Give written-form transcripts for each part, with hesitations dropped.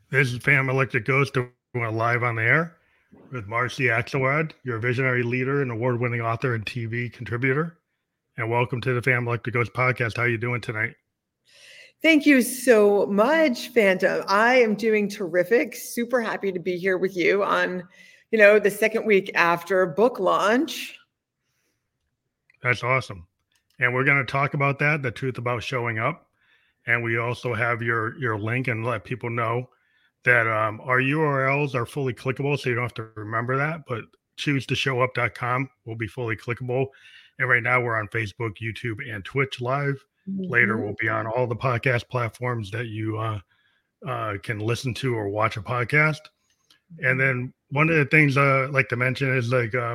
This is Phantom Electric Ghost doing live on the air with Marcy Axelrod, your visionary leader and award-winning author and TV contributor. And welcome to the Phantom Electric Ghost podcast. How are you doing tonight? Thank you so much, Phantom. I am doing terrific. Super happy to be here with you on, the second week after book launch. That's awesome. And we're going to talk about that, the truth about showing up. And we also have your link and let people know that our URLs are fully clickable, so you don't have to remember that. But choosetoshow.up.com will be fully clickable. And right now we're on Facebook, YouTube, and Twitch live. Later we'll be on all the podcast platforms that you can listen to or watch a podcast. And then one of the things I'd like to mention is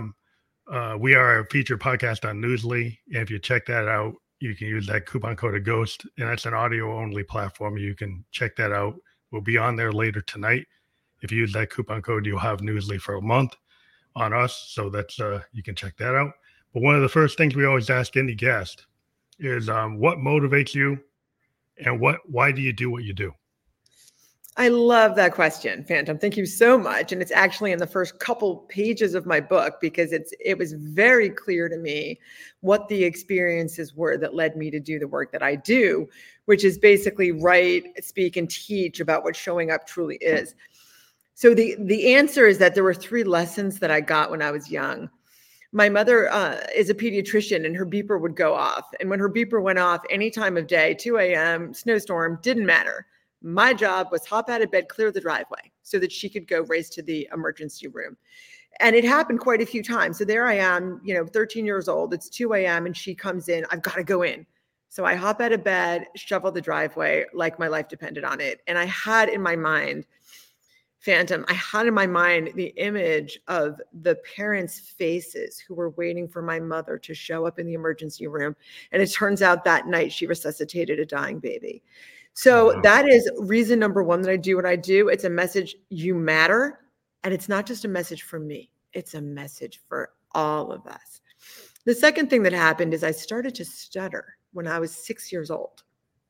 we are a featured podcast on Newsly. And if you check that out, you can use that coupon code GHOST, and that's an audio only platform. You can check that out. We'll be on there later tonight. If you use that coupon code, you'll have Newsly for a month on us. So that's you can check that out. But one of the first things we always ask any guest is what motivates you and why do you do what you do? I love that question, Phantom. Thank you so much. And it's actually in the first couple pages of my book because it was very clear to me what the experiences were that led me to do the work that I do, which is basically write, speak, and teach about what showing up truly is. So the answer is that there were 3 lessons that I got when I was young. My mother is a pediatrician and her beeper would go off. And when her beeper went off any time of day, 2 a.m., snowstorm, didn't matter. My job was hop out of bed, clear the driveway so that she could go race to the emergency room. And it happened quite a few times. So there I am, 13 years old. It's 2 a.m. and she comes in. I've got to go in. So I hop out of bed, shovel the driveway like my life depended on it. And I had in my mind, Phantom, I had in my mind the image of the parents' faces who were waiting for my mother to show up in the emergency room. And it turns out that night she resuscitated a dying baby. So that is reason number 1 that I do what I do. It's a message, you matter. And it's not just a message for me. It's a message for all of us. The second thing that happened is I started to stutter when I was 6 years old.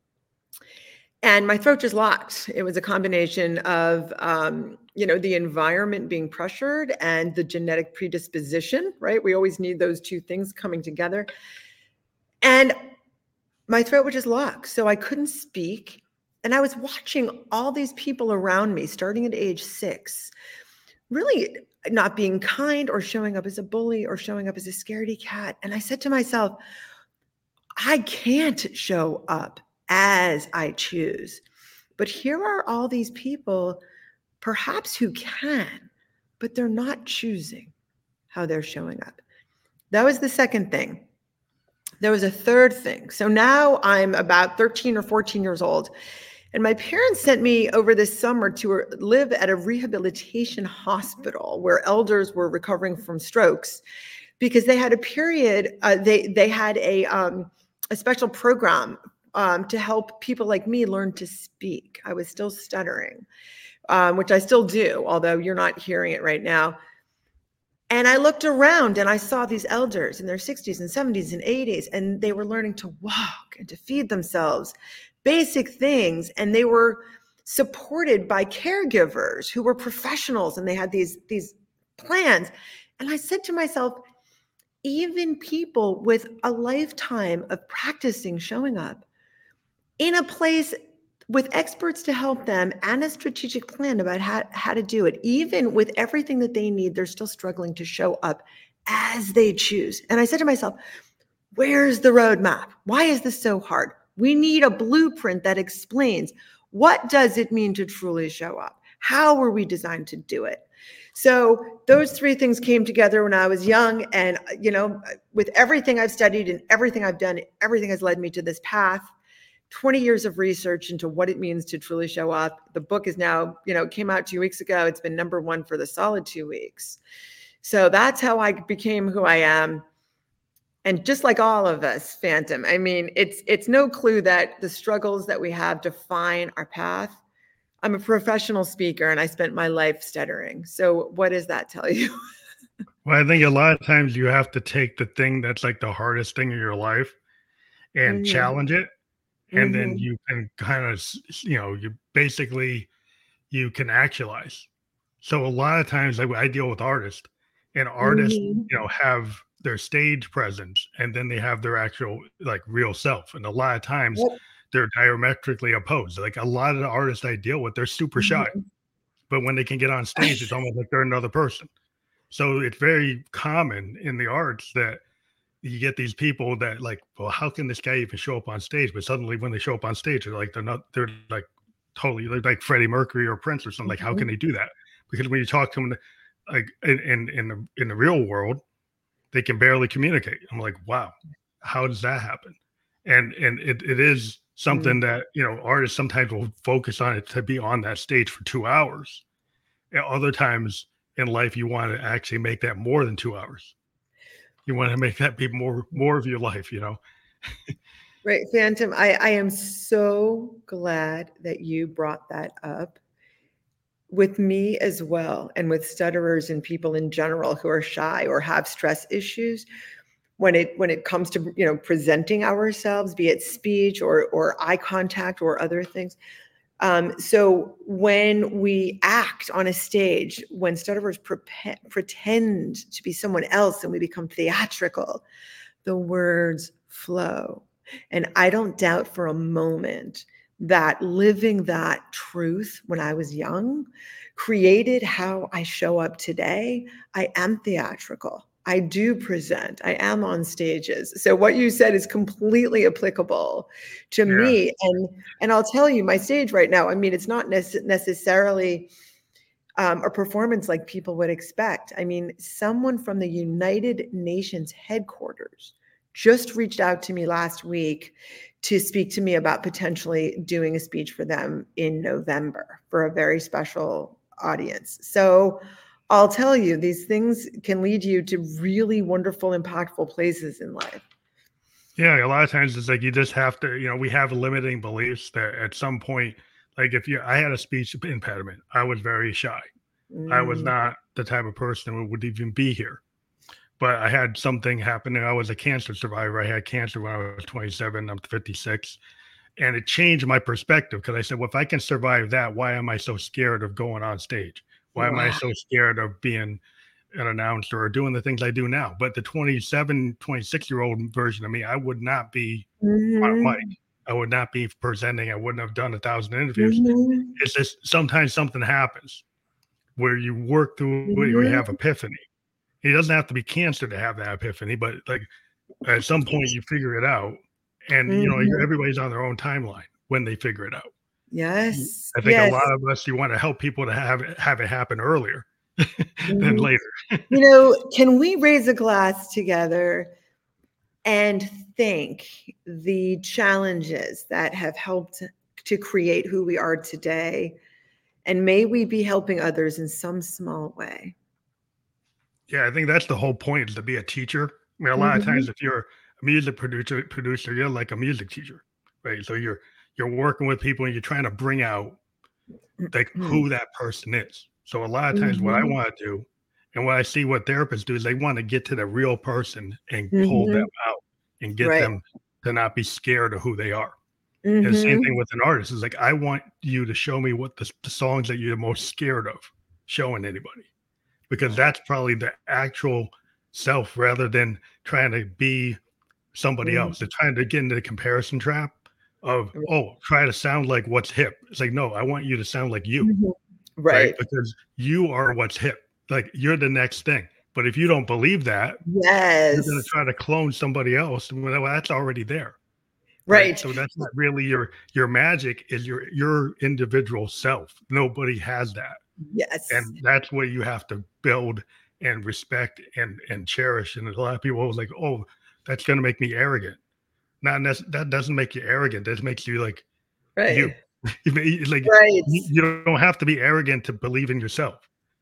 And my throat just locked. It was a combination of, the environment being pressured and the genetic predisposition, right? We always need those 2 things coming together. And my throat was just locked. So I couldn't speak. And I was watching all these people around me, starting at age 6, really not being kind or showing up as a bully or showing up as a scaredy cat. And I said to myself, I can't show up as I choose. But here are all these people, perhaps who can, but they're not choosing how they're showing up. That was the second thing. There was a third thing. So now I'm about 13 or 14 years old. And my parents sent me over this summer to live at a rehabilitation hospital where elders were recovering from strokes because they had a period, they had a special program to help people like me learn to speak. I was still stuttering, which I still do, although you're not hearing it right now. And I looked around and I saw these elders in their 60s and 70s and 80s, and they were learning to walk and to feed themselves, basic things. And they were supported by caregivers who were professionals, and they had these plans. And I said to myself, even people with a lifetime of practicing showing up in a place with experts to help them and a strategic plan about how to do it, even with everything that they need, they're still struggling to show up as they choose. And I said to myself, where's the roadmap? Why is this so hard? We need a blueprint that explains what does it mean to truly show up? How were we designed to do it? So those 3 things came together when I was young. And, with everything I've studied and everything I've done, everything has led me to this path. 20 years of research into what it means to truly show up. The book is now, came out 2 weeks ago. It's been number 1 for the solid 2 weeks. So that's how I became who I am. And just like all of us, Phantom, I mean, it's no clue that the struggles that we have define our path. I'm a professional speaker and I spent my life stuttering. So what does that tell you? Well, I think a lot of times you have to take the thing that's like the hardest thing in your life and challenge it. And then you can kind of, you basically, you can actualize. So a lot of times, like I deal with artists, and artists, Mhm. have their stage presence, and then they have their actual like real self. And a lot of times, Yep. they're diametrically opposed. Like a lot of the artists I deal with, they're super shy, Mhm. but when they can get on stage, it's almost like they're another person. So it's very common in the arts that you get these people that like, well, how can this guy even show up on stage? But suddenly when they show up on stage, they're like totally they're like Freddie Mercury or Prince or something. Like, how can Mhm. they do that? Because when you talk to them like in the real world, they can barely communicate. I'm like, wow, how does that happen? And it is Mm. something that artists sometimes will focus on it to be on that stage for 2 hours. And other times in life, you want to actually make that more than 2 hours. You want to make that be more of your life. Right, Phantom, I am so glad that you brought that up. With me as well, and with stutterers and people in general who are shy or have stress issues, when it comes to presenting ourselves, be it speech or eye contact or other things. So when we act on a stage, when stutterers pretend to be someone else and we become theatrical, the words flow. And I don't doubt for a moment that living that truth when I was young created how I show up today. I am theatrical. I do present. I am on stages. So what you said is completely applicable to Yeah. me. And I'll tell you, my stage right now, I mean, it's not necessarily a performance like people would expect. I mean, someone from the United Nations headquarters just reached out to me last week to speak to me about potentially doing a speech for them in November for a very special audience. So I'll tell you, these things can lead you to really wonderful, impactful places in life. Yeah, a lot of times it's like you just have to, we have limiting beliefs that at some point, like I had a speech impediment. I was very shy. I was Mm, not the type of person who would even be here. But I had something happen. I was a cancer survivor. I had cancer when I was 27. I'm 56. And it changed my perspective because I said, well, if I can survive that, why am I so scared of going on stage? Why am I wow. so scared of being an announcer or doing the things I do now? But the 27, 26-year-old version of me, I would not be on a mic. Mhm, I would not be presenting. I wouldn't have done 1,000 interviews. mhm, It's just sometimes something happens where you work through it or you have mhm. epiphany. It doesn't have to be cancer to have that epiphany, but like at some point you figure it out, and Mhm. everybody's on their own timeline when they figure it out. Yes, I think a yes. lot of us, you want to help people to have it happen earlier than Mhm. later. Can we raise a glass together and thank the challenges that have helped to create who we are today? And may we be helping others in some small way. Yeah, I think that's the whole point, is to be a teacher. I mean, a lot of times Mhm, if you're a music producer, you're like a music teacher, right? So you're working with people and you're trying to bring out like mhm, who that person is. So a lot of times what I mhm, want to do and what I see what therapists do is they want to get to the real person and pull them mhm. out and get Right. them to not be scared of who they are. And the same thing Mhm. with an artist is like, I want you to show me what the songs that you're most scared of showing anybody, because that's probably the actual self rather than trying to be somebody else. They're Mhm. trying to get into the comparison trap of, oh, try to sound like what's hip. It's like, no, I want you to sound like you, Mhm. right? Right. Because you are what's hip. Like you're the next thing. But if you don't believe that, you're going to Yes. try to clone somebody else. Well, that's already there, right? Right. So that's not really your magic. Is your individual self. Nobody has that, Yes. and that's what you have to build and respect and cherish. And a lot of people are like, oh, that's going to make me arrogant. That doesn't make you arrogant. That makes you like you. Right. Like Right. you don't have to be arrogant to believe in yourself.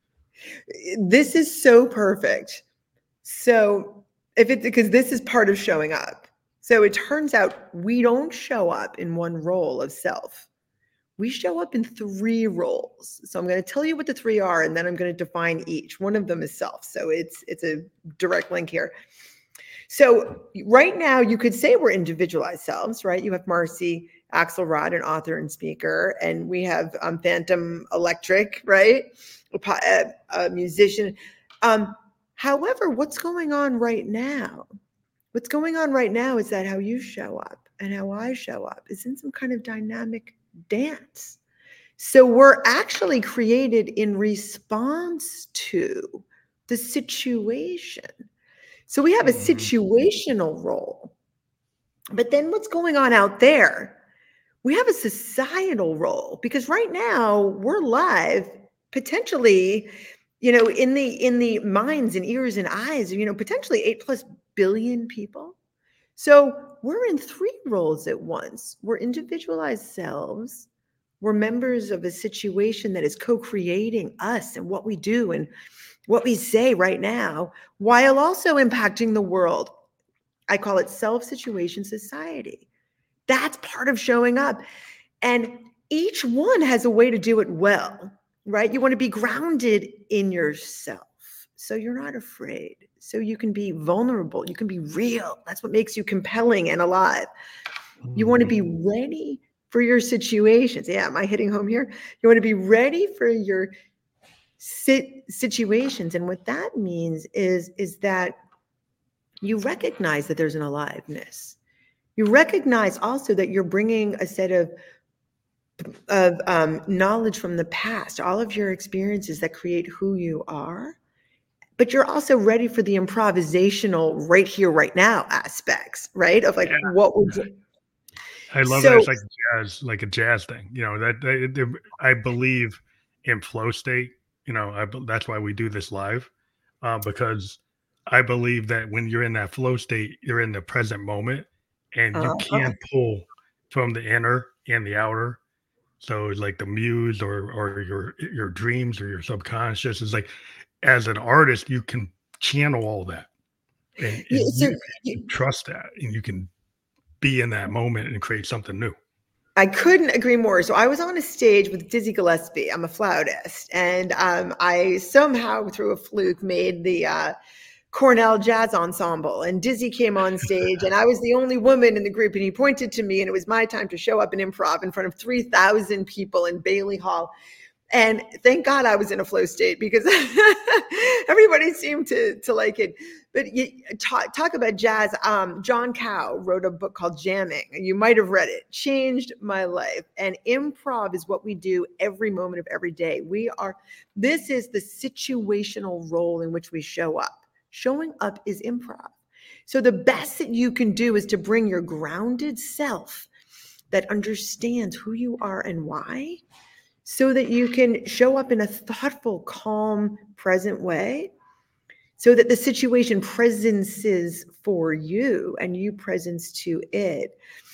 This is so perfect. So, if it's because this is part of showing up. So, it turns out we don't show up in one role of self. We show up in three roles. So, I'm going to tell you what the three are, and then I'm going to define each. One of them is self. So, it's a direct link here. So, right now, you could say we're individualized selves, right? You have Marcy, Axelrod, an author and speaker, and we have Phantom Electric, right? A musician. However, what's going on right now? What's going on right now is that how you show up and how I show up is in some kind of dynamic dance. So we're actually created in response to the situation. So we have a situational role. But then what's going on out there? We have a societal role, because right now we're live, potentially, in the minds and ears and eyes, potentially 8+ billion people. So we're in 3 roles at once. We're individualized selves. We're members of a situation that is co-creating us and what we do and what we say right now, while also impacting the world. I call it self-situation society. That's part of showing up. And each one has a way to do it well, right? You want to be grounded in yourself, so you're not afraid. So you can be vulnerable. You can be real. That's what makes you compelling and alive. You want to be ready for your situations. Yeah, am I hitting home here? You want to be ready for your situations. And what that means is that you recognize that there's an aliveness. You recognize also that you're bringing a set of knowledge from the past, all of your experiences that create who you are, but you're also ready for the improvisational right here, right now aspects, right? Of what we're doing. I love that. It's like jazz, like a jazz thing, that I believe in flow state, that's why we do this live, because I believe that when you're in that flow state, you're in the present moment, and you can't pull from the inner and the outer. So like the muse or your dreams or your subconscious is like, as an artist, you can channel all that, and you trust that, and you can be in that moment and create something new. I couldn't agree more. So I was on a stage with Dizzy Gillespie. I'm a flautist, and I somehow, through a fluke, made the Cornell Jazz Ensemble, and Dizzy came on stage, and I was the only woman in the group, and he pointed to me, and it was my time to show up and improv in front of 3,000 people in Bailey Hall. And thank God I was in a flow state, because everybody seemed to like it. But you talk about jazz. John Cow wrote a book called Jamming. You might have read it. Changed my life. And improv is what we do every moment of every day. This is the situational role in which we show up. Showing up is improv. So the best that you can do is to bring your grounded self that understands who you are and why, so that you can show up in a thoughtful, calm, present way, so that the situation presences for you and you presence to it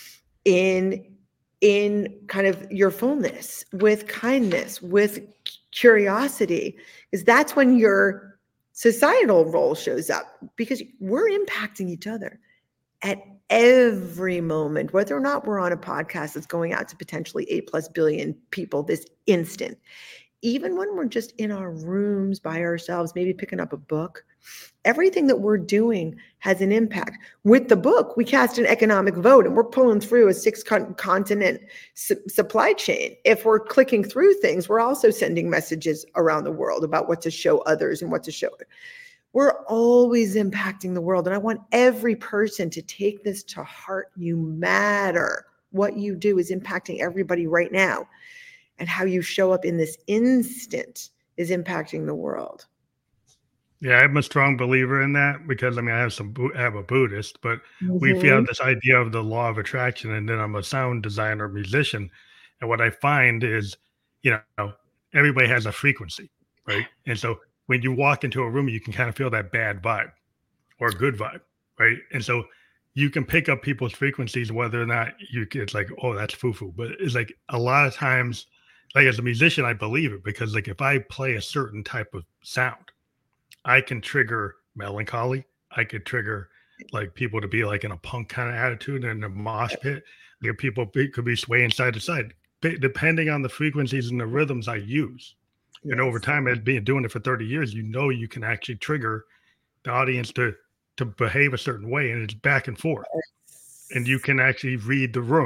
in kind of your fullness, with kindness, with curiosity, because that's when your societal role shows up, because we're impacting each other at every moment, whether or not we're on a podcast that's going out to potentially 8+ billion people this instant. Even when we're just in our rooms by ourselves, maybe picking up a book, everything that we're doing has an impact. With the book, we cast an economic vote, and we're pulling through a 6-continent supply chain. If we're clicking through things, we're also sending messages around the world about what to show others and what to show. We're always impacting the world. And I want every person to take this to heart. You matter. What you do is impacting everybody right now. And how you show up in this instant is impacting the world. Yeah, I'm a strong believer in that, because I have a Buddhist, but we have this idea of the law of attraction, and then I'm a sound designer, musician. And what I find is, everybody has a frequency, right? And so when you walk into a room, you can kind of feel that bad vibe or good vibe, right? And so you can pick up people's frequencies, whether or not it's like, oh, that's foo-foo. But it's like a lot of times, like as a musician, I believe it, because like if I play a certain type of sound, I can trigger melancholy. I could trigger like people to be like in a punk kind of attitude in a mosh pit. People could be swaying side to side, depending on the frequencies and the rhythms I use. Yes. And over time, as doing it for 30 years, you can actually trigger the audience to behave a certain way, and it's back and forth. Yes. And you can actually read the room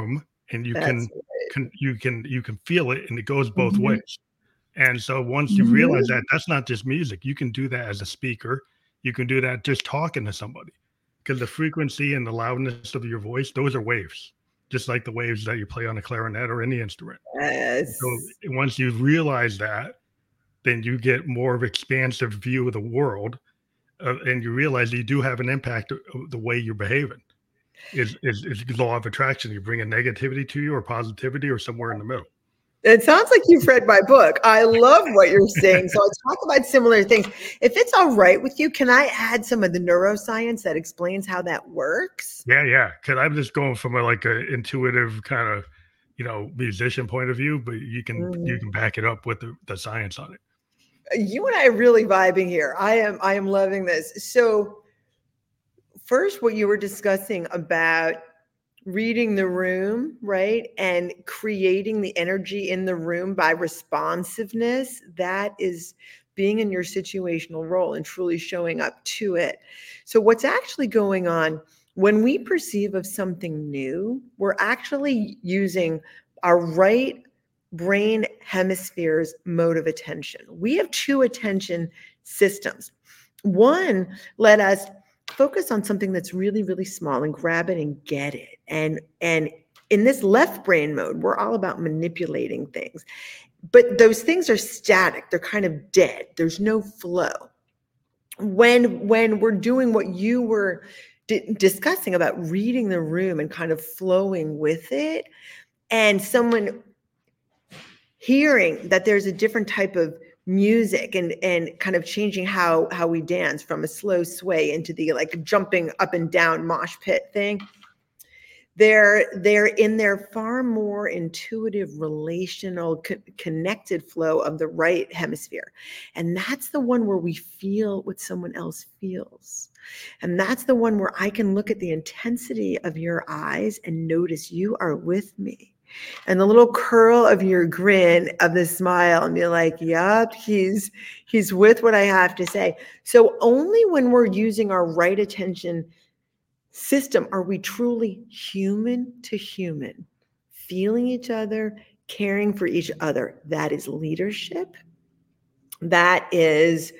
and you That's you can feel it, and it goes both mhm, ways. And so once you realize mhm. that that's not just music, you can do that as a speaker. You can do that just talking to somebody, because the frequency and the loudness of your voice, those are waves, just like the waves that you play on a clarinet or any instrument. So Yes. once you realize that, then you get more of an expansive view of the world, and you realize you do have an impact of the way you're behaving. Is law of attraction. You bring a negativity to you or positivity or somewhere in the middle. It sounds like you've read my book. I love what you're saying. So let's talk about similar things. If it's all right with you, can I add some of the neuroscience that explains how that works? Yeah, yeah. Because I'm just going from a like a intuitive kind of, musician point of view, but you Mhm. can back it up with the science on it. You and I are really vibing here. I am loving this. So first, what you were discussing about reading the room, right? And creating the energy in the room by responsiveness, that is being in your situational role and truly showing up to it. So, what's actually going on when we perceive of something new, we're actually using our right brain hemisphere's mode of attention. We have two attention systems. One let us focus on something that's really really small and grab it and get it, and in this left brain mode we're all about manipulating things, but those things are static, they're kind of dead, there's no flow. When we're doing what you were discussing about reading the room and kind of flowing with it, and someone hearing that there's a different type of music and kind of changing how we dance from a slow sway into the like jumping up and down mosh pit thing, they're in their far more intuitive relational connected flow of the right hemisphere, and that's the one where we feel what someone else feels, and that's the one where I can look at the intensity of your eyes and notice you are with me, and the little curl of your grin of the smile and be like, yup, he's with what I have to say. So only when we're using our right attention system are we truly human to human, feeling each other, caring for each other. That is leadership. That is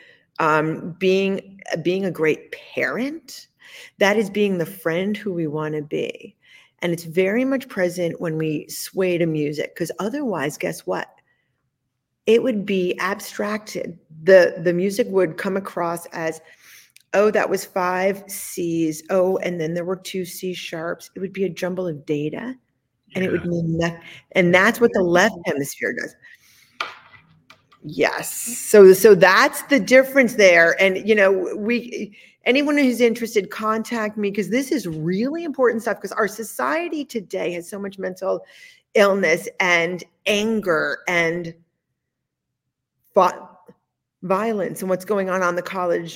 being a great parent. That is being the friend who we want to be. And it's very much present when we sway to music, because otherwise, guess what? It would be abstracted. The music would come across as, oh, that was 5 C's. Oh, and then there were 2 C sharps. It would be a jumble of data, and it would Yeah. mean nothing. And that's what the left hemisphere does. Yes. So that's the difference there. And we anyone who's interested, contact me, because this is really important stuff, because our society today has so much mental illness and anger and violence, and what's going on the college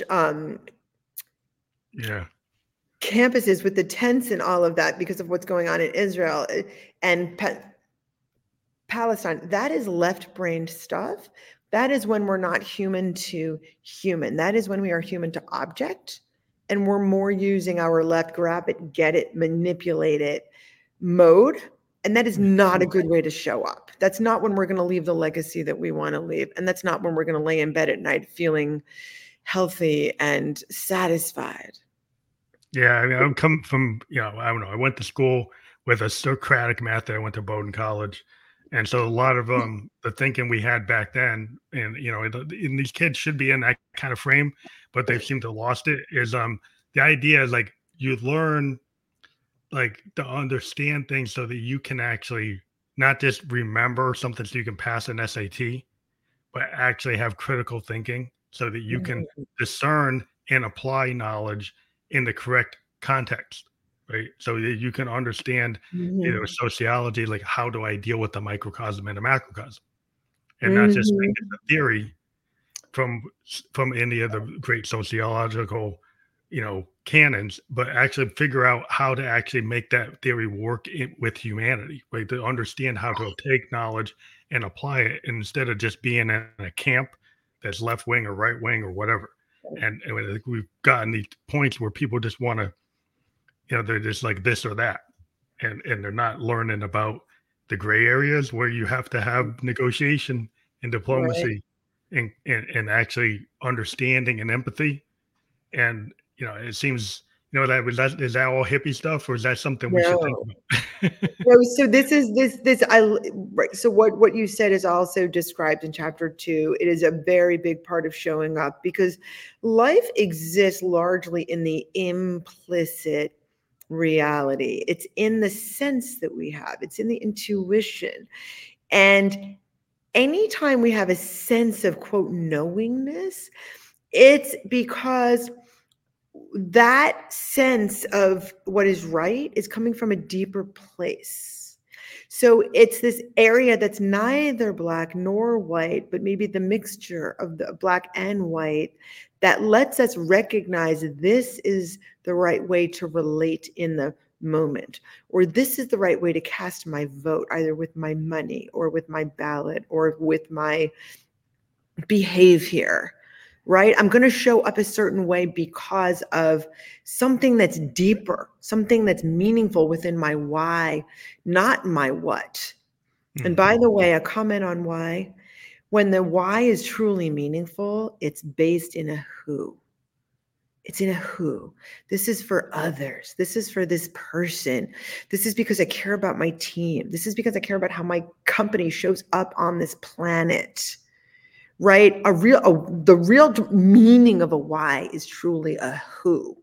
Yeah. campuses with the tents and all of that because of what's going on in Israel and Palestine. That is left-brained stuff. That is when we're not human to human. That is when we are human to object, and we're more using our left grab it, get it, manipulate it mode. And that is not a good way to show up. That's not when we're going to leave the legacy that we want to leave. And that's not when we're going to lay in bed at night feeling healthy and satisfied. Yeah, I mean, I'm coming from, I don't know. I went to school with a Socratic method. I went to Bowdoin College, and so a lot of the thinking we had back then, and and these kids should be in that kind of frame, but they seem to have lost it. Is the idea is like you learn like to understand things so that you can actually not just remember something so you can pass an SAT, but actually have critical thinking so that you can Mhm. discern and apply knowledge in the correct context, right? So that you can understand, Mhm. sociology, like how do I deal with the microcosm and the macrocosm, and not just think Mhm. it's a theory from from any of the great sociological, canons, but actually figure out how to actually make that theory work with humanity, right? To understand how to take knowledge and apply it instead of just being in a camp that's left wing or right wing or whatever. And I think we've gotten these points where people just want to, they're just like this or that. and they're not learning about the gray areas where you have to have negotiation and Right. diplomacy and actually understanding and empathy. And it seems that is that all hippie stuff, or is that something we should think No. about? No, so this is this I right. So what you said is also described in chapter 2. It is a very big part of showing up because life exists largely in the implicit reality. It's in the sense that we have. It's in the intuition. And anytime we have a sense of quote knowingness, it's because that sense of what is right is coming from a deeper place. So it's this area that's neither black nor white, but maybe the mixture of the black and white that lets us recognize this is the right way to relate in the moment, or this is the right way to cast my vote, either with my money or with my ballot or with my behavior, right? I'm going to show up a certain way because of something that's deeper, something that's meaningful within my why, not my what. And by the way, a comment on why. When the why is truly meaningful, it's based in a who. It's in a who. This is for others. This is for this person. This is because I care about my team. This is because I care about how my company shows up on this planet. Right? The real meaning of a why is truly a who.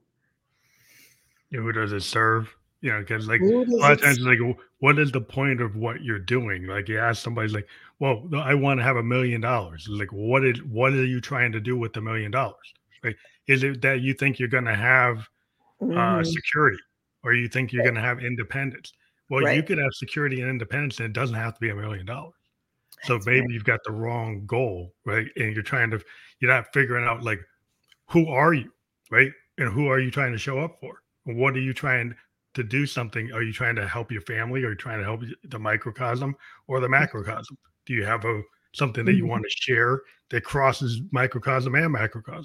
Who does it serve? Because like Who a does lot it of times, like, what is the point of what you're doing? Like, you ask somebody, like, "Well, no, I want to have $1 million." Like, what are you trying to do with $1 million? Like, is it that you think you're going to have Mhm. security, or you think you're going to have independence? Well, you Right. could have security and independence, and it doesn't have to be $1 million. So That's right. maybe you've got the wrong goal, right? And you're not figuring out, like, who are you, right? And who are you trying to show up for? What are you trying to do something? Are you trying to help your family? Are you trying to help the microcosm or the macrocosm? Do you have something that you Mhm. want to share that crosses microcosm and macrocosm?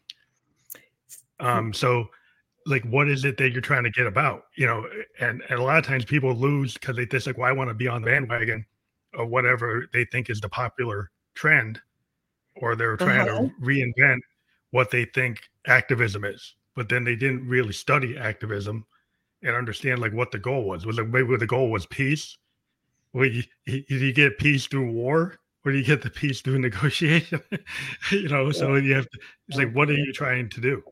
So like, what is it that you're trying to get about? And a lot of times people lose because they just like, well, I want to be on the bandwagon or whatever they think is the popular trend, or they're trying Uh-huh. to reinvent what they think activism is. But then they didn't really study activism and understand like what the goal was. Was like maybe the goal was peace? Well, you get peace through war, or do you get the peace through negotiation? So you have to. It's like, what are you trying to do?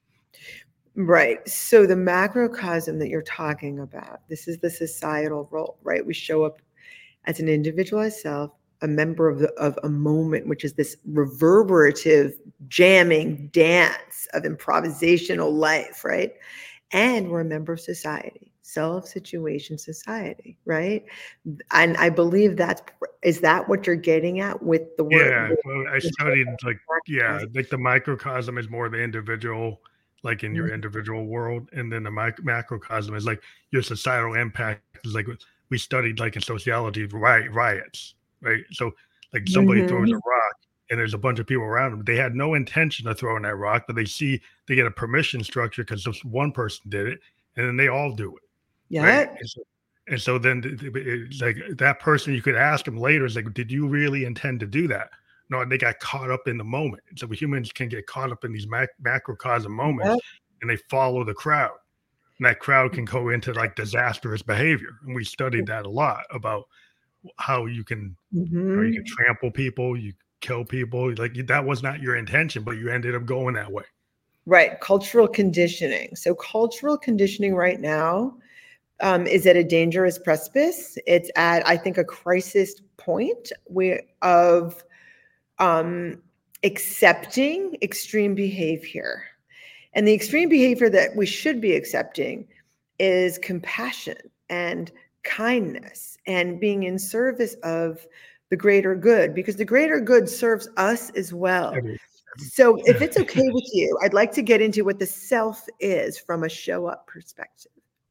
Right. So the macrocosm that you're talking about, this is the societal role, right? We show up as an individualized self, a member of a moment, which is this reverberative jamming dance of improvisational life, right? And we're a member of society, self-situation society, right? And I believe is that what you're getting at with the word Yeah, well, I with studied like, yeah, macrocosm? like the microcosm is more the individual, like in your Mhm. individual world, and then the macrocosm is like your societal impact. Is like we studied like in sociology, riots, right? So like somebody throws a Mhm. rock, and there's a bunch of people around them. They had no intention of throwing that rock, but they get a permission structure because just one person did it, and then they all do it, right? Yeah. And so then it's like that person, you could ask them later, is like, did you really intend to do that? No, they got caught up in the moment. So humans can get caught up in these macrocosm moments, Yeah. and they follow the crowd. And that crowd can go into like disastrous behavior. And we studied that a lot about how you can Mhm. trample people, you kill people. Like that was not your intention, but you ended up going that way. Right, cultural conditioning. So cultural conditioning right now is at a dangerous precipice. It's at, I think, a crisis point of um, accepting extreme behavior. And the extreme behavior that we should be accepting is compassion and kindness and being in service of the greater good, because the greater good serves us as well. Every- So, if it's okay with you, I'd like to get into what the self is from a show up perspective.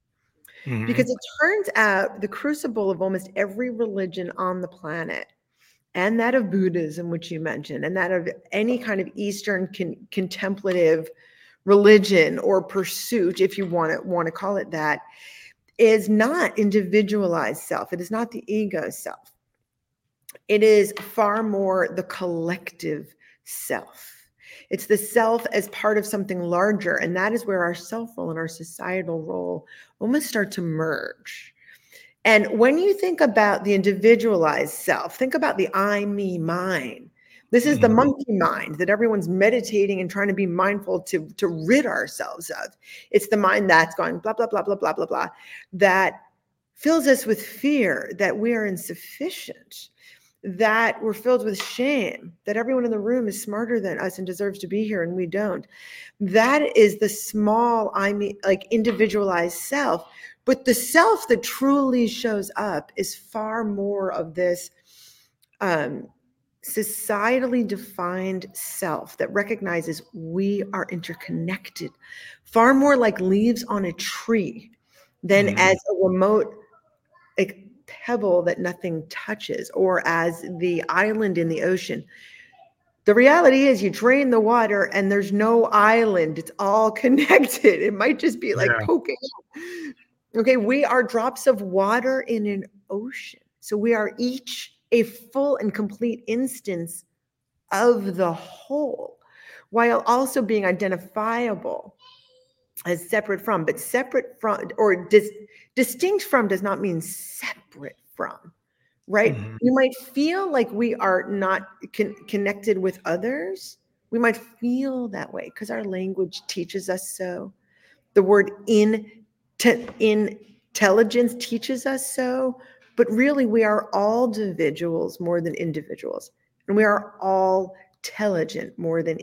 Mhm. Because it turns out the crucible of almost every religion on the planet, and that of Buddhism, which you mentioned, and that of any kind of Eastern contemplative religion or pursuit, if you want to call it that, is not individualized self. It is not the ego self. It is far more the collective self. It's the self as part of something larger. And that is where our self role and our societal role almost start to merge. And when you think about the individualized self, think about the I, me, mine. This is the monkey mind that everyone's meditating and trying to be mindful to rid ourselves of. It's the mind that's going blah, blah, blah, blah, blah, blah, blah, that fills us with fear that we are insufficient, that we're filled with shame, that everyone in the room is smarter than us and deserves to be here and we don't. That is the small, I mean, like individualized self. But the self that truly shows up is far more of this societally defined self that recognizes we are interconnected, far more like leaves on a tree than as a remote pebble that nothing touches, or as the island in the ocean. The reality is you drain the water and there's no island. It's all connected. It might just be like poking out. Okay, we are drops of water in an ocean. So we are each a full and complete instance of the whole, while also being identifiable as separate from, but separate from or distinct from does not mean separate from, right? You might feel like we are not connected with others. We might feel that way because our language teaches us so. The word intelligence teaches us so, but really we are all individuals more than individuals. And we are all intelligent more than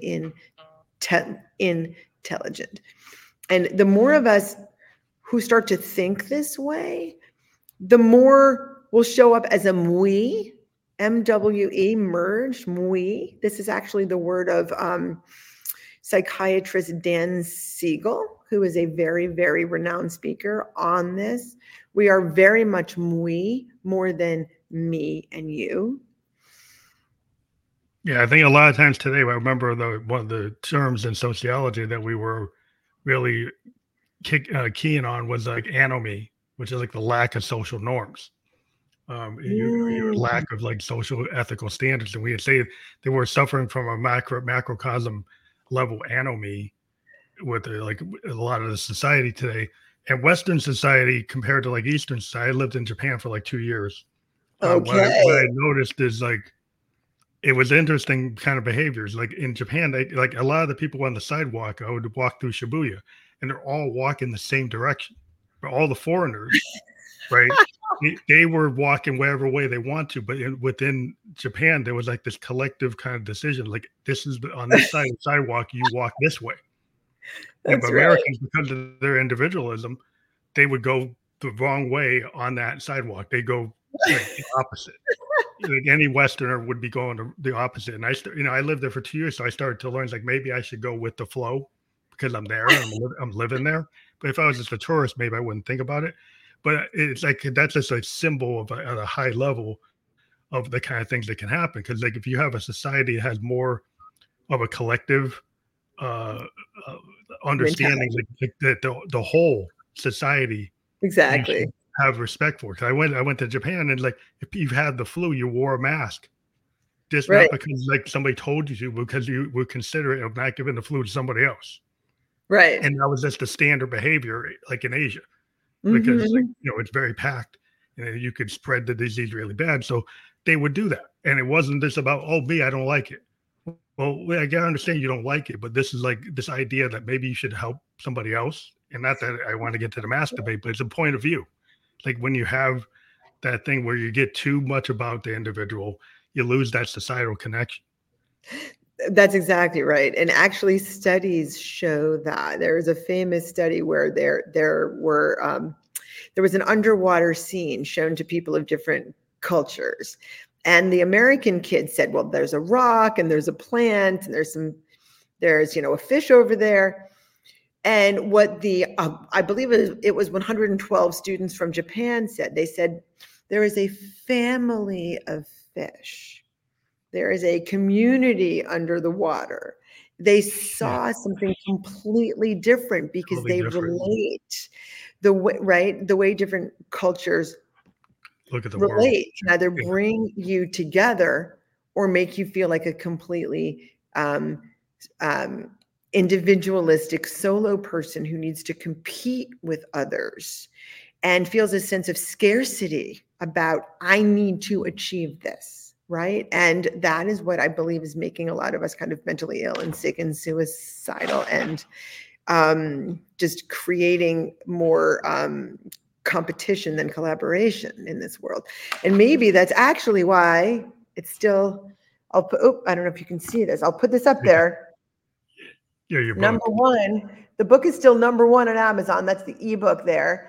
intelligent. And the more of us who start to think this way, the more will show up as a MWE, MWE, merged, MWE. This is actually the word of psychiatrist Dan Siegel, who is a very, very renowned speaker on this. We are very much MWE more than me and you. Yeah, I think a lot of times today, I remember one of the terms in sociology that we were really keying on was like anomy, which is like the lack of social norms, your lack of like social ethical standards. And we would say they were suffering from a macrocosm level anomy with like a lot of the society today. And Western society compared to like Eastern society, I lived in Japan for like 2 years. What I noticed is like, it was interesting kind of behaviors. Like in Japan, they like a lot of the people on the sidewalk, I would walk through Shibuya and they're all walking the same direction. But all the foreigners, right? They were walking whatever way they want to, but within Japan, there was like this collective kind of decision. Like this is on this side of the sidewalk, you walk this way. But Americans, because of their individualism, they would go the wrong way on that sidewalk. They go like the opposite. Like any Westerner would be going the opposite. And I lived there for 2 years, so I started to learn like maybe I should go with the flow because I'm there and I'm living there. But if I was just a tourist, maybe I wouldn't think about it. But it's like that's just a symbol of at a high level of the kind of things that can happen. Because like if you have a society that has more of a collective understanding, like that the whole society exactly have respect for. Because I went to Japan and like if you had the flu, you wore a mask. Just not because like somebody told you to, because you would consider it of not giving the flu to somebody else. Right. And that was just the standard behavior like in Asia. Because like, it's very packed and you could spread the disease really bad. So they would do that. And it wasn't just about, oh, me, I don't like it. Well, I gotta understand you don't like it, but this is like this idea that maybe you should help somebody else. And not that I want to get to the mass debate, but it's a point of view. Like when you have that thing where you get too much about the individual, you lose that societal connection. That's exactly right. And actually studies show that. There is a famous study where there was an underwater scene shown to people of different cultures. And the American kid said, well, there's a rock and there's a plant and there's a fish over there. And what I believe it was 112 students from Japan said, they said, there is a family of fish. There is a community under the water. They saw something completely different because relate the way, right, the way different cultures Look at the world. relate can either bring you together or make you feel like a completely individualistic solo person who needs to compete with others and feels a sense of scarcity about, I need to achieve this, right? And that is what I believe is making a lot of us kind of mentally ill and sick and suicidal, and just creating more competition than collaboration in this world. And maybe that's actually why it's still, I'll put, oh, I don't know if you can see this. I'll put this up there. Yeah, your book. Number one, the book is still number one on Amazon. That's the ebook there.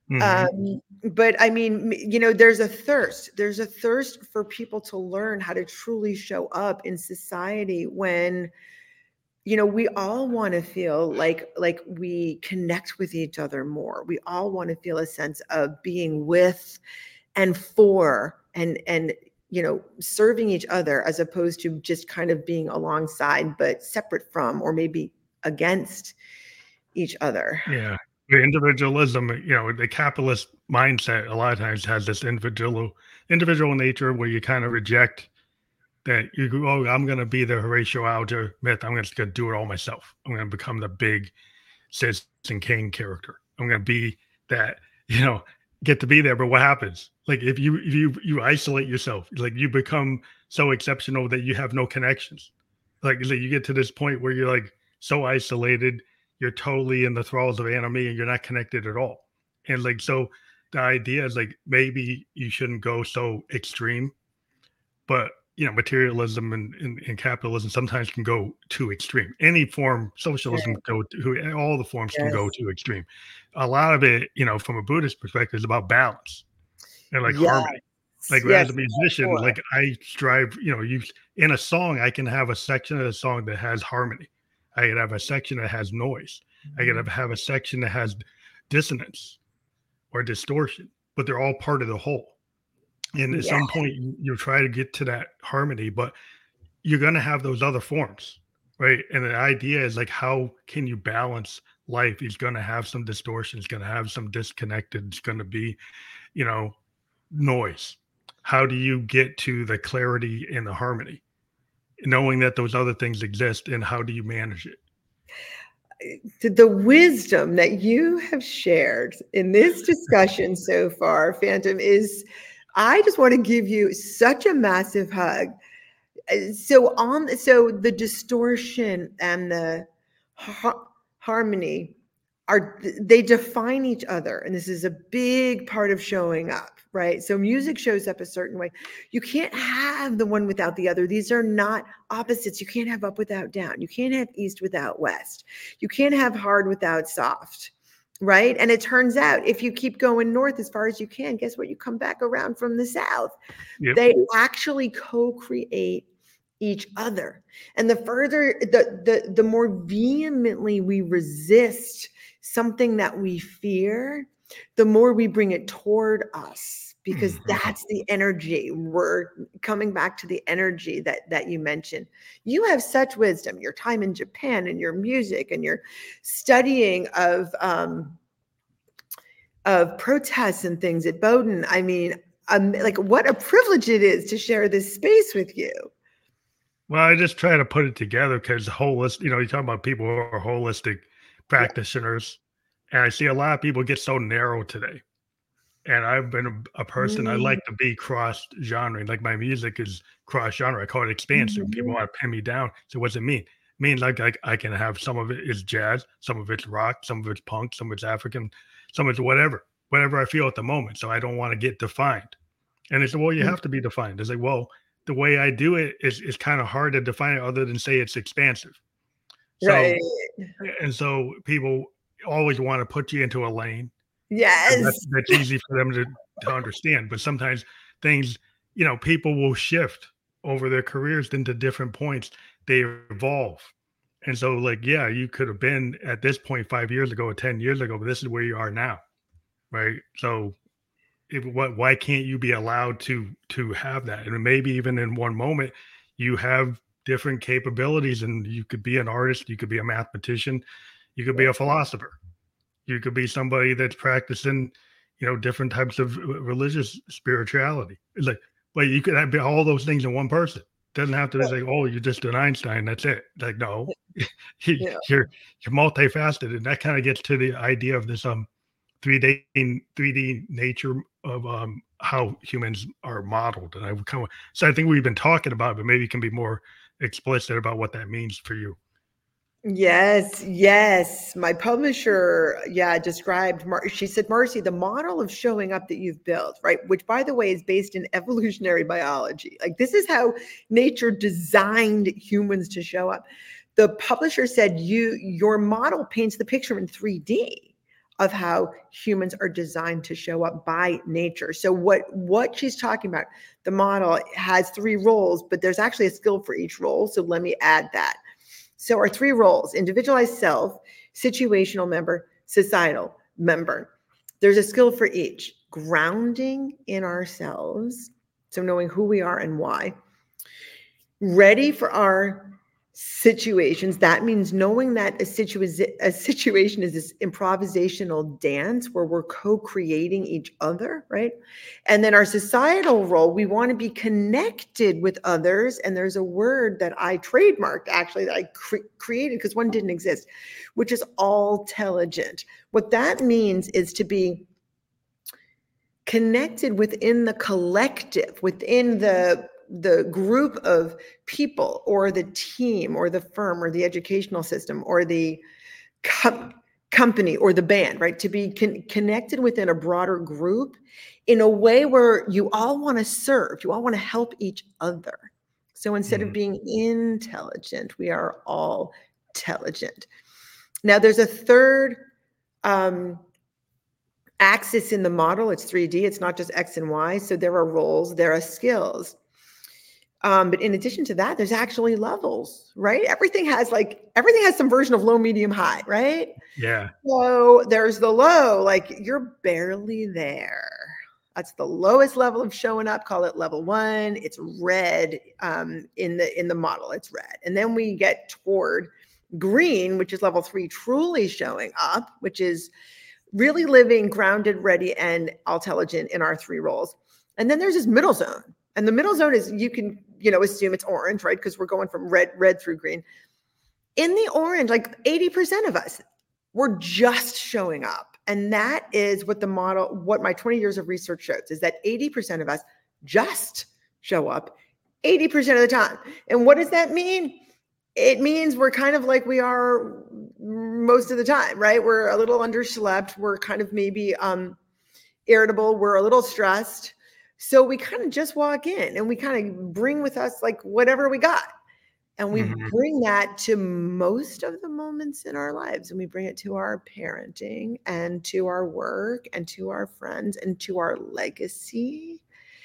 But I mean, you know, there's a thirst for people to learn how to truly show up in society when, you know, we all want to feel like we connect with each other more. We all want to feel a sense of being with and for and you know, serving each other, as opposed to just kind of being alongside but separate from, or maybe against each other. Yeah. The individualism, you know, the capitalist mindset a lot of times has this individual nature where you kind of reject that. You go, oh, I'm going to be the Horatio Alger myth. I'm just going to do it all myself. I'm going to become the big Citizen Kane character. I'm going to be that, you know, get to be there. But what happens? Like if you isolate yourself, like you become so exceptional that you have no connections. Like you get to this point where you're like so isolated, you're totally in the thralls of anarchy and you're not connected at all. And like, so the idea is like, maybe you shouldn't go so extreme, but you know, materialism and capitalism sometimes can go too extreme. Any form, socialism, all the forms can go too extreme. A lot of it, you know, from a Buddhist perspective, is about balance and like harmony. Like as a musician, like I strive, you know, in a song, I can have a section of the song that has harmony. I could have a section that has noise. I could have a section that has dissonance or distortion, but they're all part of the whole. And at some point you try to get to that harmony, but you're going to have those other forms, right? And the idea is like, how can you balance life? It's going to have some distortion. It's going to have some disconnected. It's going to be, you know, noise. How do you get to the clarity and the harmony, knowing that those other things exist, and how do you manage it? The wisdom that you have shared in this discussion so far, Phantom, is, I just want to give you such a massive hug. So the distortion and the harmony they define each other, and this is a big part of showing up, right? So music shows up a certain way. You can't have the one without the other. These are not opposites. You can't have up without down. You can't have east without west. You can't have hard without soft, right? And it turns out, if you keep going north as far as you can, guess what? You come back around from the south. Yep. They actually co-create each other. And the further, the more vehemently we resist something that we fear, the more we bring it toward us, because that's the energy. We're coming back to the energy that you mentioned. You have such wisdom, your time in Japan and your music and your studying of protests and things at Bowdoin. I mean, like, what a privilege it is to share this space with you. Well, I just try to put it together because holistic, you know, you talk about people who are holistic practitioners, and I see a lot of people get so narrow today. And I've been a person, I like to be cross genre. Like my music is cross genre. I call it expansive. People want to pin me down. So what's it mean? It means like I can have, some of it is jazz, some of it's rock, some of it's punk, some of it's African, some of it's whatever I feel at the moment. So I don't want to get defined. And they said, well, you have to be defined. It's like, well, the way I do it is kind of hard to define it other than say it's expansive. So, right. And so people always want to put you into a lane. Yes. That's easy for them to understand. But sometimes things, you know, people will shift over their careers into different points. They evolve. And so like, yeah, you could have been at this point 5 years ago or 10 years ago, but this is where you are now. Right. So why can't you be allowed to have that? And maybe even in one moment you have different capabilities, and you could be an artist, you could be a mathematician, you could be a philosopher, You could be somebody that's practicing, different types of religious spirituality. It's like, but you could have all those things in one person. Doesn't have to be like, oh, you're just an Einstein. That's it. Like, no, Yeah. you're multifaceted, and that kind of gets to the idea of this 3D nature of how humans are modeled. And so I think we've been talking about it, but maybe you can be more explicit about what that means for you. Yes, yes. My publisher, described, she said, Marcy, the model of showing up that you've built, right? Which, by the way, is based in evolutionary biology. Like, this is how nature designed humans to show up. The publisher said, your model paints the picture in 3D of how humans are designed to show up by nature. So what she's talking about, the model has 3 roles, but there's actually a skill for each role. So let me add that. So our 3 roles: individualized self, situational member, societal member. There's a skill for each. Grounding in ourselves, so knowing who we are and why. Ready for our situations. That means knowing that a situation is this improvisational dance where we're co-creating each other, right? And then our societal role, we want to be connected with others. And there's a word that I trademarked, actually, that I created because one didn't exist, which is all-telligent. What that means is to be connected within the collective, within the group of people or the team or the firm or the educational system or the company or the band, right? To be connected within a broader group in a way where you all want to serve, you all want to help each other. So instead of being intelligent, we are all telligent. Now there's a third axis in the model. It's 3D. It's not just X and Y. So there are roles, there are skills. But in addition to that, there's actually levels, right? Everything has some version of low, medium, high, right? Yeah. So there's the low, like you're barely there. That's the lowest level of showing up. Call it level 1. It's red in the model. It's red. And then we get toward green, which is level 3, truly showing up, which is really living grounded, ready, and all-telligent in our 3 roles. And then there's this middle zone. And the middle zone is, you can, assume it's orange, right? Because we're going from red through green. In the orange, like 80% of us, we're just showing up. And that is what my 20 years of research shows, is that 80% of us just show up 80% of the time. And what does that mean? It means we're kind of like we are most of the time, right? We're a little underslept. We're kind of maybe irritable. We're a little stressed. So we kind of just walk in and we kind of bring with us like whatever we got. And we bring that to most of the moments in our lives. And we bring it to our parenting and to our work and to our friends and to our legacy.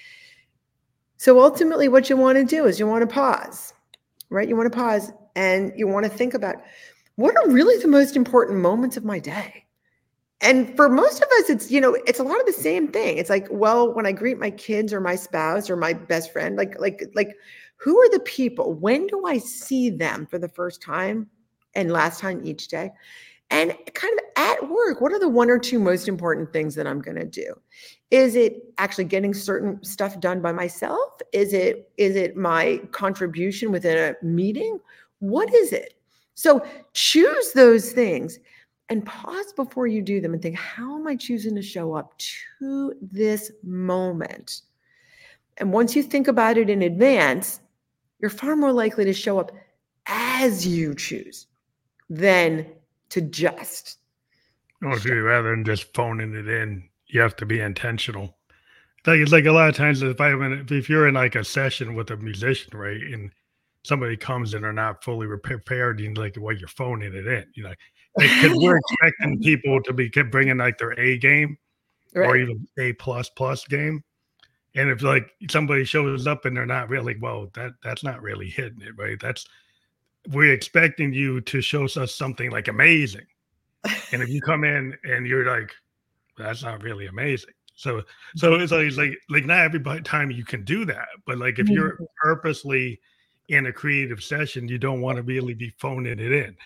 So ultimately what you want to do is you want to pause, right? You want to pause and you want to think about, what are really the most important moments of my day? And for most of us, it's a lot of the same thing. It's like, well, when I greet my kids or my spouse or my best friend, like who are the people? When do I see them for the first time and last time each day? And kind of at work, what are the 1 or 2 most important things that I'm going to do? Is it actually getting certain stuff done by myself? Is it my contribution within a meeting? What is it? So choose those things and pause before you do them and think, how am I choosing to show up to this moment? And once you think about it in advance, you're far more likely to show up as you choose than to just. Rather than just phoning it in, you have to be intentional. It's like a lot of times if you're in like a session with a musician, right, and somebody comes and they're not fully prepared, you're you're phoning it in, because we're expecting people to be bringing like their A game, right, or even A++ game. And if like somebody shows up and they're not really, well, that's not really hitting it, right? We're expecting you to show us something like amazing. And if you come in and you're like, that's not really amazing. So it's like not every time you can do that, but like if you're purposely in a creative session, you don't want to really be phoning it in.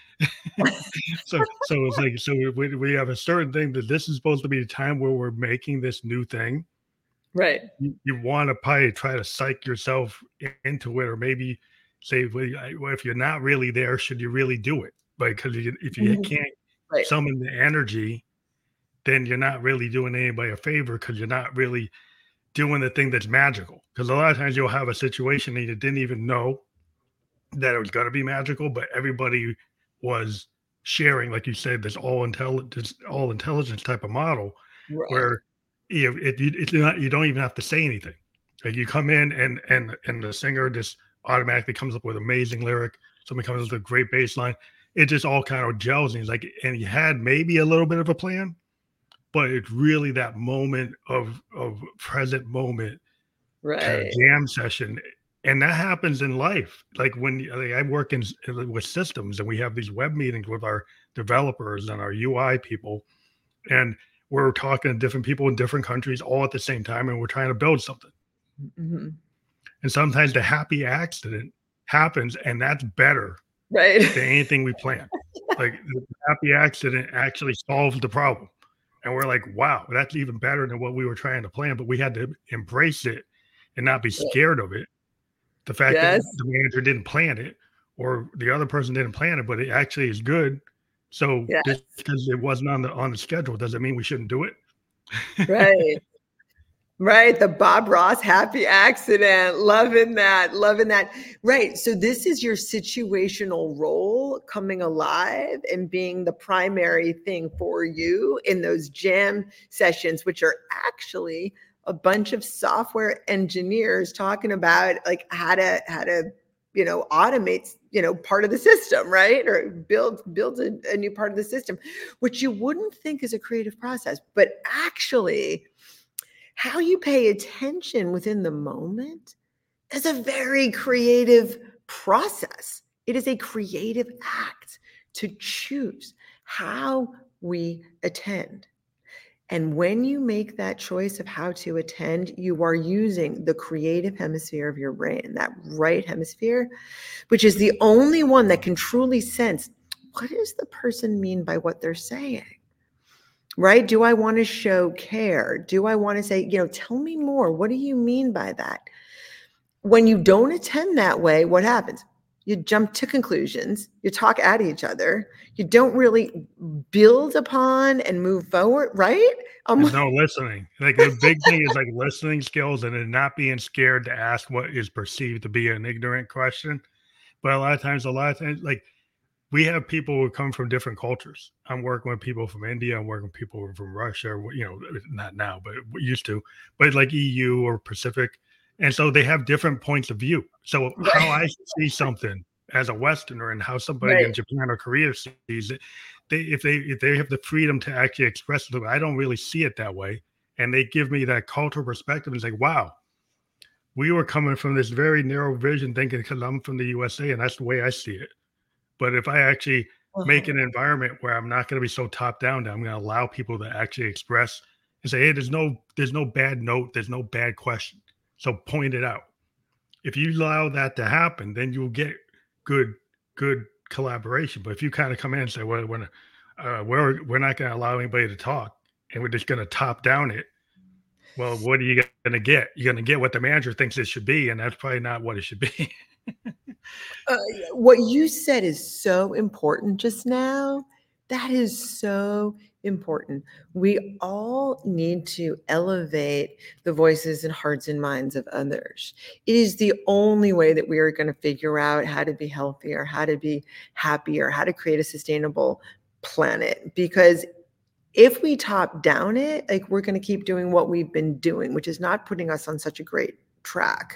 So it's like, so we have a certain thing that this is supposed to be the time where we're making this new thing. Right. You want to probably try to psych yourself into it, or maybe say, well, if you're not really there, should you really do it? Like, because if you can't Right. summon the energy, then you're not really doing anybody a favor, because you're not really doing the thing that's magical. Because a lot of times you'll have a situation and you didn't even know that it was going to be magical, but everybody was sharing, like you said, this all intelligence type of model, Right. where it's not, you don't even have to say anything. Like, you come in and the singer just automatically comes up with amazing lyric. Somebody comes up with a great bass line. It just all kind of gels, and he's like, and you had maybe a little bit of a plan, but it's really that moment of present moment kind of Right. jam session. And that happens in life. Like, when I work with systems, and we have these web meetings with our developers and our UI people, and we're talking to different people in different countries all at the same time, and we're trying to build something. Mm-hmm. And sometimes the happy accident happens, and that's better Right. than anything we planned. Like, the happy accident actually solved the problem. And we're like, wow, that's even better than what we were trying to plan. But we had to embrace it and not be scared of it. The fact that the manager didn't plan it, or the other person didn't plan it, but it actually is good. So just because it wasn't on the schedule doesn't mean we shouldn't do it. Right. Right. The Bob Ross happy accident. Loving that. Loving that. Right. So this is your situational role coming alive and being the primary thing for you in those jam sessions, which are actually a bunch of software engineers talking about like how to automate, part of the system, right? Or build a new part of the system, which you wouldn't think is a creative process, but actually how you pay attention within the moment is a very creative process. It is a creative act to choose how we attend. And when you make that choice of how to attend, you are using the creative hemisphere of your brain, that right hemisphere, which is the only one that can truly sense, what does the person mean by what they're saying? Right? Do I want to show care? Do I want to say, tell me more? What do you mean by that? When you don't attend that way, what happens? You jump to conclusions. You talk at each other. You don't really build upon and move forward, right? There's no listening. Like, the big thing is like listening skills, and then not being scared to ask what is perceived to be an ignorant question. But a lot of times, like, we have people who come from different cultures. I'm working with people from India. I'm working with people from Russia, not now, but used to, but like EU or Pacific. And so they have different points of view. So how I see something as a Westerner and how somebody in Japan or Korea sees it, if they have the freedom to actually express it, I don't really see it that way. And they give me that cultural perspective and say, wow, we were coming from this very narrow vision thinking, because I'm from the USA and that's the way I see it. But if I actually make an environment where I'm not going to be so top down, I'm going to allow people to actually express and say, hey, there's no bad note. There's no bad question. So point it out. If you allow that to happen, then you'll get good collaboration. But if you kind of come in and say, well, we're not going to allow anybody to talk, and we're just going to top down it, well, what are you going to get? You're going to get what the manager thinks it should be, and that's probably not what it should be. What you said is so important just now. That is so important. We all need to elevate the voices and hearts and minds of others. It is the only way that we are going to figure out how to be healthier, how to be happier, how to create a sustainable planet. Because if we top down it, like, we're going to keep doing what we've been doing, which is not putting us on such a great track.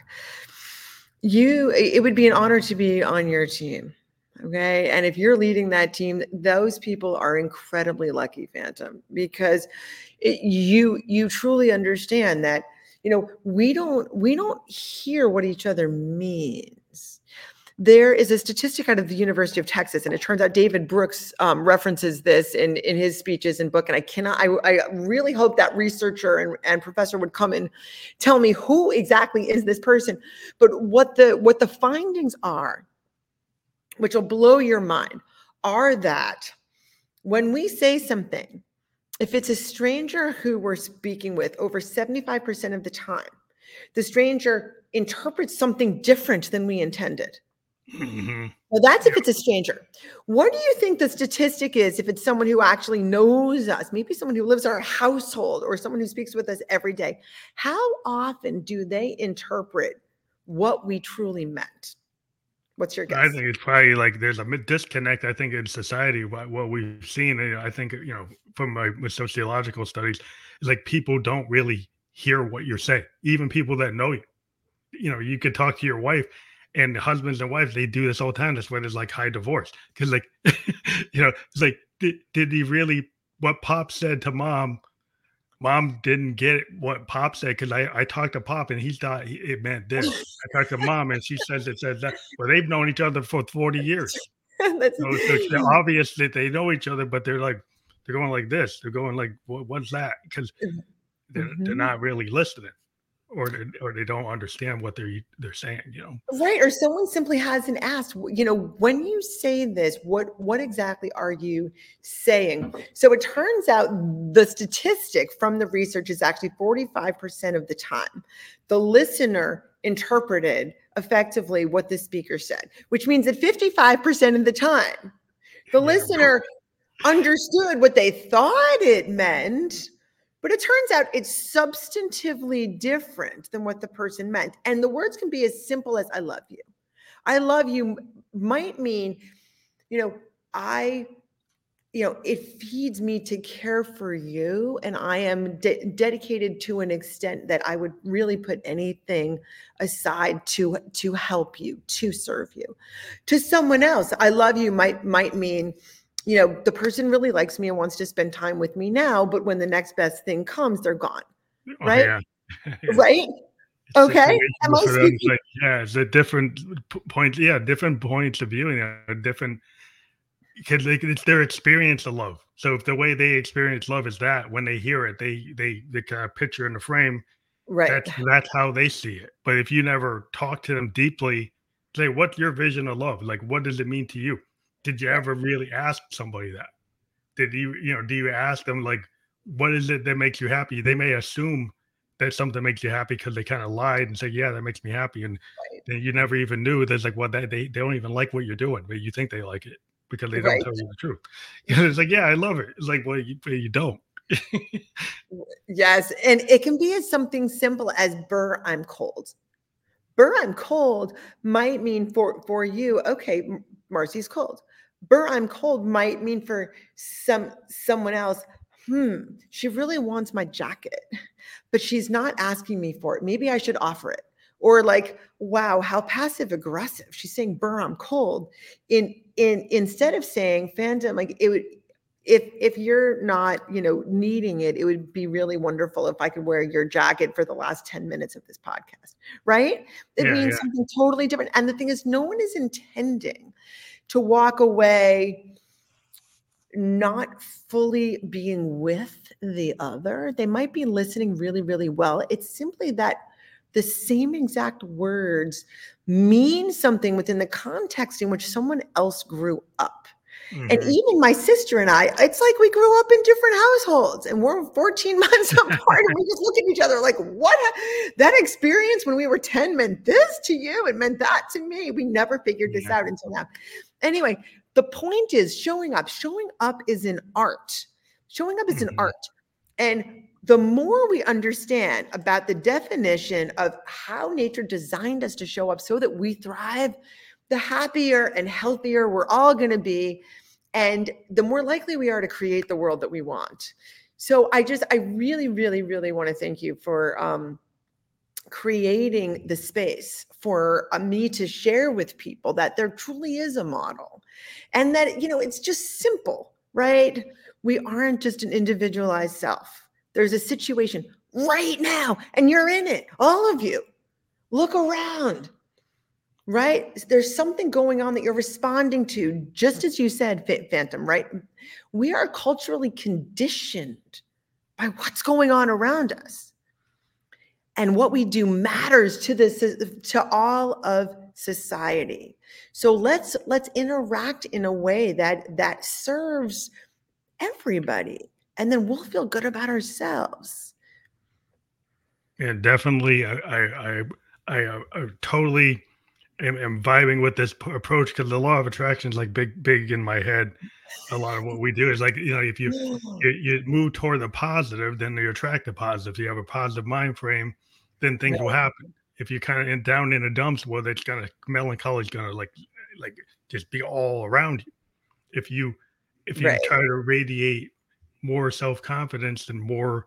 It would be an honor to be on your team. Okay. And if you're leading that team, those people are incredibly lucky, Phantom, because you truly understand that, we don't hear what each other means. There is a statistic out of the University of Texas, and it turns out David Brooks references this in his speeches and book. And I really hope that researcher and professor would come and tell me who exactly is this person. But what the findings are, which will blow your mind, are that when we say something, if it's a stranger who we're speaking with, over 75% of the time, the stranger interprets something different than we intended. Mm-hmm. Well, that's if it's a stranger. What do you think the statistic is if it's someone who actually knows us, maybe someone who lives in our household or someone who speaks with us every day? How often do they interpret what we truly meant? What's your guess? I think it's probably like there's a disconnect, I think, in society. What we've seen, I think, from my sociological studies, is like people don't really hear what you're saying. Even people that know you, you could talk to your wife, and husbands and wives, they do this all the time. That's why there's like high divorce. Because like, it's like, did he really, what Pop said to Mom didn't get what Pop said, because I talked to Pop and he thought it meant this. I talked to Mom and she says it says that. Well, they've known each other for 40 years. So it's obvious that they know each other, but they're going like this. They're going like, what's that? Because they're not really listening. Or they don't understand what they're saying, Right. Or someone simply hasn't asked, when you say this, what exactly are you saying? So it turns out the statistic from the research is actually 45% of the time the listener interpreted effectively what the speaker said, which means that 55% of the time the listener understood what they thought it meant. But it turns out it's substantively different than what the person meant. And the words can be as simple as I love you. I love you might mean, it feeds me to care for you. And I am dedicated to an extent that I would really put anything aside to help you, to serve you. To someone else, I love you might mean, the person really likes me and wants to spend time with me now, but when the next best thing comes, they're gone. Right? Yeah. Right? Okay. Am I speaking? It's a different point. Yeah, different points of viewing it, different, because it's their experience of love. So if the way they experience love is that, when they hear it, they kind of picture in the frame. Right. That's how they see it. But if you never talk to them deeply, say, what's your vision of love? Like, what does it mean to you? Did you ever really ask somebody that? Did you, do you ask them, like, what is it that makes you happy? They may assume that something makes you happy because they kind of lied and say, yeah, that makes me happy. And then you never even knew. There's like, well, they don't even like what you're doing, but you think they like it because they don't tell you the truth. It's like, yeah, I love it. It's like, well, you don't. Yes. And it can be as something simple as "Burr, I'm cold." "Burr, I'm cold" might mean for you, okay, Marcy's cold. "Burr, I'm cold" might mean for someone else, she really wants my jacket, but she's not asking me for it. Maybe I should offer it. Or like, wow, how passive aggressive. She's saying "Burr, I'm cold." Instead of saying, Phantom, like, it would, if you're not, needing it, it would be really wonderful if I could wear your jacket for the last 10 minutes of this podcast, right? It means something totally different. And the thing is, no one is intending to walk away not fully being with the other. They might be listening really, really well. It's simply that the same exact words mean something within the context in which someone else grew up. Mm-hmm. And even my sister and I, it's like we grew up in different households and we're 14 months apart and we just look at each other like, what? That experience when we were 10 meant this to you. It meant that to me. We never figured this out until now. Anyway, the point is showing up. Showing up is an art. Showing up is an art. And the more we understand about the definition of how nature designed us to show up so that we thrive, the happier and healthier we're all going to be, and the more likely we are to create the world that we want. So I really, really, really want to thank you for creating the space for me to share with people that there truly is a model, and that, it's just simple, right? We aren't just an individualized self. There's a situation right now, and you're in it. All of you, look around. right? There's something going on that you're responding to, just as you said, Phantom, right? We are culturally conditioned by what's going on around us. And what we do matters to all of society. So let's interact in a way that serves everybody, and then we'll feel good about ourselves. And definitely, I totally am vibing with this approach, because the law of attraction is like big in my head. A lot of what we do is like, if you move toward the positive, then you attract the positive. If you have a positive mind frame, then things will happen. If you kind of down in the dumps, well, it's gonna melancholy is gonna like just be all around you. If you try to radiate more self-confidence and more,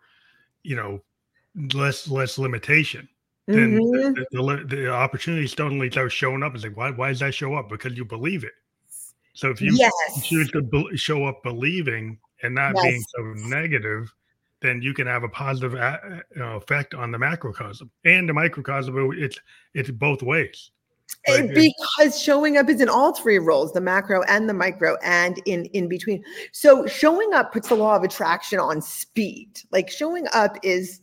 less limitation, then the opportunities suddenly start showing up. It's like, why does that show up? Because you believe it. So if you choose to show up believing and not being so negative, then you can have a positive effect on the macrocosm and the microcosm. It's both ways. Because showing up is in all three roles, the macro and the micro, and in between. So showing up puts the law of attraction on speed. Like showing up is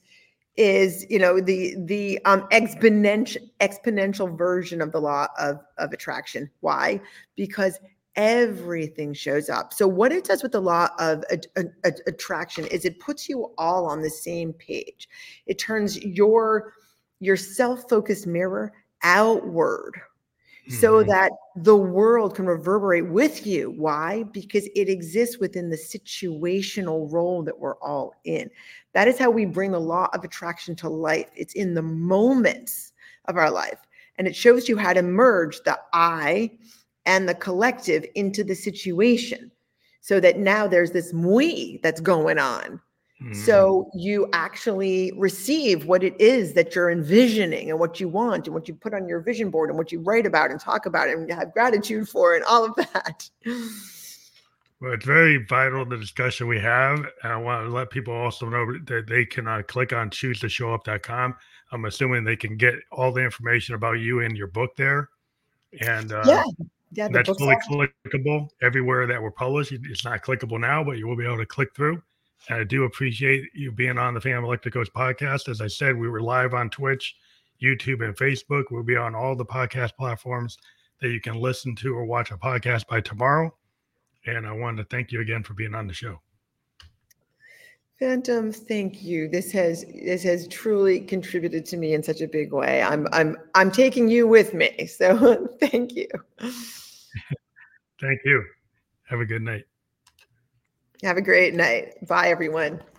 the exponential version of the law of attraction. Why? Because everything shows up. So what it does with the law of attraction is it puts you all on the same page. It turns your self-focused mirror outward, so that the world can reverberate with you. Why? Because it exists within the situational role that we're all in. That is how we bring the law of attraction to life. It's in the moments of our life. And it shows you how to merge the I and the collective into the situation, so that now there's this we that's going on. So you actually receive what it is that you're envisioning and what you want and what you put on your vision board and what you write about and talk about and have gratitude for and all of that. Well, it's very vital, the discussion we have. And I want to let people also know that they can click on choosetoshowup.com. I'm assuming they can get all the information about you in your book there. And that's fully clickable everywhere that we're published. It's not clickable now, but you will be able to click through. And I do appreciate you being on the Phantom Electricos podcast. As I said, we were live on Twitch, YouTube, and Facebook. We'll be on all the podcast platforms that you can listen to or watch a podcast by tomorrow. And I wanted to thank you again for being on the show. Phantom, thank you. This has truly contributed to me in such a big way. I'm taking you with me. So thank you. Thank you. Have a good night. Have a great night. Bye, everyone.